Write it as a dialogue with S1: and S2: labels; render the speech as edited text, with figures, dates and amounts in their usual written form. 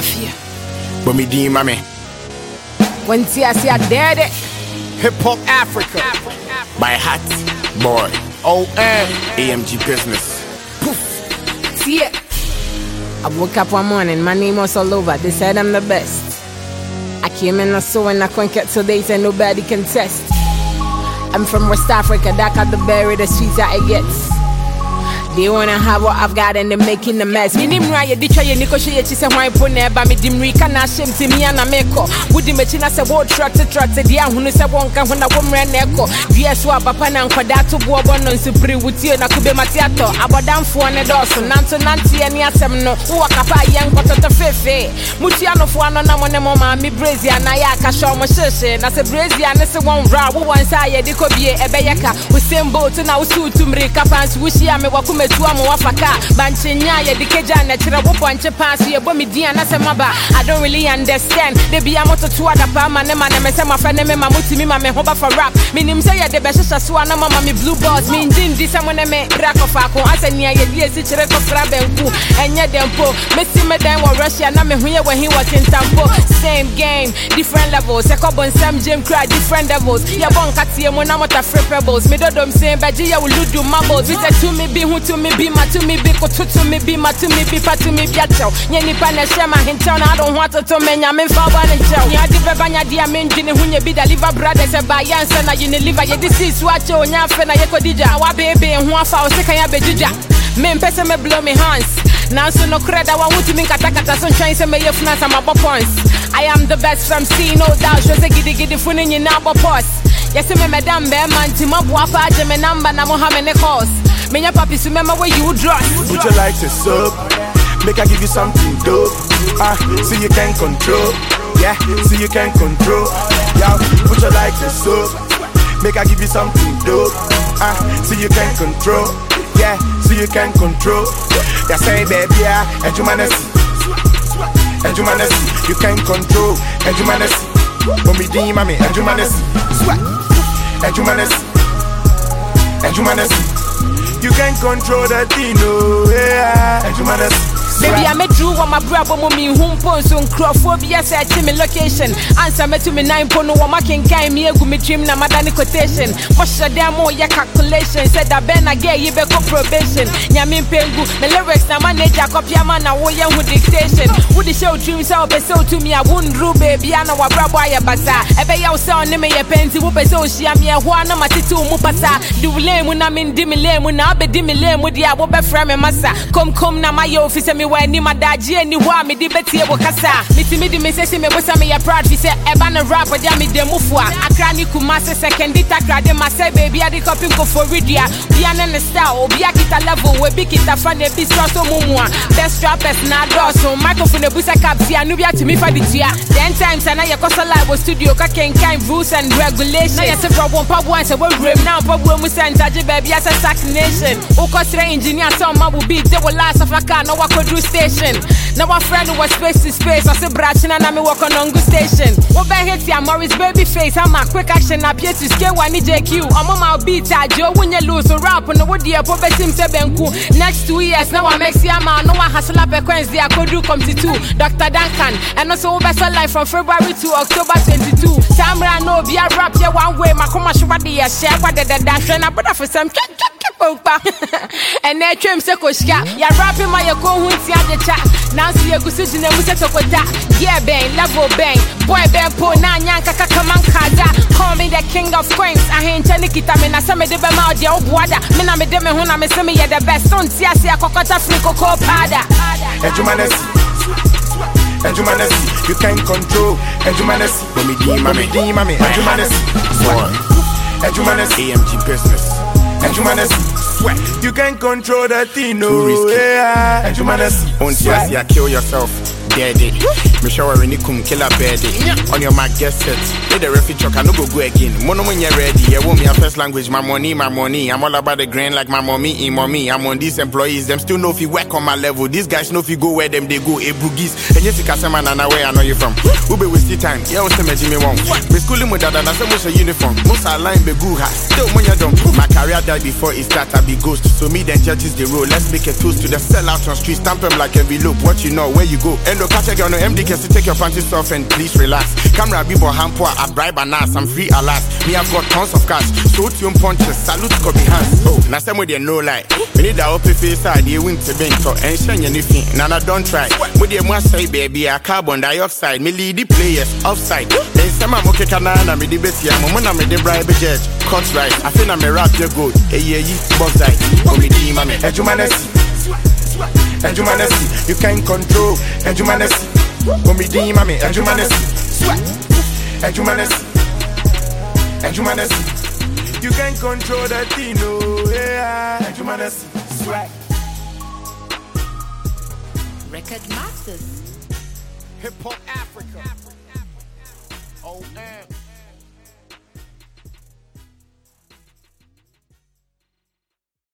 S1: Mafia.
S2: But me D, mommy.
S1: When see I dead it.
S2: Hip Hop Africa. By Hat Boy. OM. AMG Business. Poof.
S1: See it. I woke up one morning, my name was all over. They said I'm the best. I came in a soul and I couldn't get till they said nobody can test. I'm from West Africa, that got the berry, the sweets that it gets. They wanna have what I've got and they're making a mess. Me nim raya di try ni ko she chi se hwan po na ba me dim rika na shem ti me na meko. Wudi me chi na se wo trot di ahunu se won ka ho na wo mre na eko. Dia so abapa na nkwada to bo bo no nsupri wutie na kube matiato. Abodamfo ne doso nanto nante ani asem no. Wo kapa ye nkototo fefe. Mutia no fo ano na mo ne mo ma mi brazia na ya ka show mo sheshe. Na se brazia ne se won ra wo wan sa ye di ko bie ebeye ka. Wo sembo to na wo sutu mrika pants wo shia me waku Banchinya ya dikeja na chira wo ponche pass ye bo me dia na se maba. I don't really understand. They be a moto to ada pa man me say my friend me mamuti me me hoba for rap. Minim say ya de be shasha so na mama me blue balls. Me ndin di some me rack of ako asania ye die si chire ko fra benku. Enye dempo. Me si me den wa Russia na me huye when he was in Tampo. Same game, different levels. Se ko bon Sam Jim cry different levels. Ya bon katie mo na mota free pebbles. Me dodom say beji ya uludu marbles. We say to me be who to me be my to me be koto to me be my to me be pa to me biacho nyeni pa na shema hintown I don't want to menya me fa ba ne chow nya di beba nya di amenji ne hunye bi deliver brothers e ba yansa na unilever ye this is what you nya fe na ye kodija wa bebe ho afa o se kan ya bejija me mpese me blow me hands now so no credit wa wuti min katakata so trying say me ye funa some points I am the best from C no doubt so say gidi funi ni na boss yes me madam be man ti mabu apa je me number na mo ha me ne calls. Me your papi, so remember where you dress.
S2: Would you like to suck? Make I give you something dope. So you can control. Yeah, so you can control. Yeah, would you like to suck? Make I give you something dope. So you can control. Yeah, so you can control. Yeah, say baby, yeah, and you manage. And you manage. You can control. And you manage. When we deem me, and you manage. Sweat. And you manage. And you manage. You can control that thing, oh yeah. And you manage.
S1: Baby, I met you on my brother, mommy, whom pons on Crawphobia said to me location. Answer me to me 9 pono, making kind me a gummy trim na madani quotation. What's the damn more your calculation? Said that Ben I gave you back probation. Yamin Pengu, the lyrics na manager copy a man, a warrior with dictation. Would the show dreams out so to me? I wouldn't rule baby, I know a brabaya bazaar. Ever your son, name your penty, whoop so she am here, one of my titu mupasa. Do lame when I'm in dimmy lame when I'll be dimmy lame with the above frame massa. Come na my office and me ni madaji ni wa me di beti e wokasa mitimi me say me bosa me ya proud fi say e ba na rap dia me dem fua akra ni kumase second takra de ma say baby I dey copy ko for ridia bia na style obi akita level we bi kita fa na bi so mumua best rappers na doso microphone busa caps ya no bia to me fa di tia 10 times na ye kosa live studio ka ken rules and regulations na ye se from one pop one say we rem now pop we mu center je baby as a sack nation o kosre engineer so ma bu beat they will last of a car no wa do station. Now my friend was space to space. I said braching and I'm work on Ongu station. Over here, see Morris baby face. I'm a quick action up here to scale one JQ. I'm on my beat. Joe when you lose a rap on the wood dear Papa Sim Sebenku. Next 2 years now I make see man. No one hustle up a Quincy. I could do come to 2. Dr. Duncan and also best life from February to October 22. Samra no be a rap here one way. My commercial body a share what the dance and I put up for some and then trim sekoshka. Ya rapping my yakon the chat. Now see a good citizen and we set up with that. Yeah, bang, level bang. Boy, bang, po, na, yanka, kakaman, kaza. Call me the king of queens. I ain't Chanikita, me, na, some of the bema, the old water. Me, na, me, dem, who, na, me, some of the best. Don't see, I see a cockata, flico, pada.
S2: And you manage. And you manage. You can control. And you manage. When me, mommy. And you manage. And you manage. AMG Business. And you manage. You can control that thing, no yeah. And you manage. Until you kill yourself, dead it. Me shower any kum kill a bed on your mark get set. Let the referee truck I no go again. Mono when you're ready, you want me a first language, my money. I'm all about the grain like my mommy in mommy. I'm on these employees, them still know if you work on my level. These guys know if you go where them they go, boogies. And yes, you can say man and where I know you from. Who be wasting time? Yeah, what's the magic me wrong? Me schooling with that and I say most a uniform. Most are line be good has. Still when you don't. My career died before it started, I be ghost. So me then judges the role. Let's make a toast to the sell out on street. Stamp them like envelope. What you know, where you go. End Odo catch a girl no MD can take your panties off and please relax. Camera be for hampo, I bribe and ass, I'm free alas. Me I've got tons of cash. So tune punches, salute Kobe hands. Oh, now some with no lie. We need that open face side, you win to bend to and shine anything. Nana don't try. With the must say baby, a carbon dioxide. Me lead the players offside. Then some I'm okay canana me the best young woman me the bribe judge. Cut right. I feel I'm a rap you good. Hey yeah, box side. Oh me D mame. Ejumanesi. Ejumanesi. You can't control. Ejumanesi. Oh me D mame. Ejumanesi. Ejumanesi. Ejumanesi. You can't control that thing, no, yeah. Ejumanesi. Swag.
S3: Record Masters.
S2: Hip Hop Africa. Oh, man.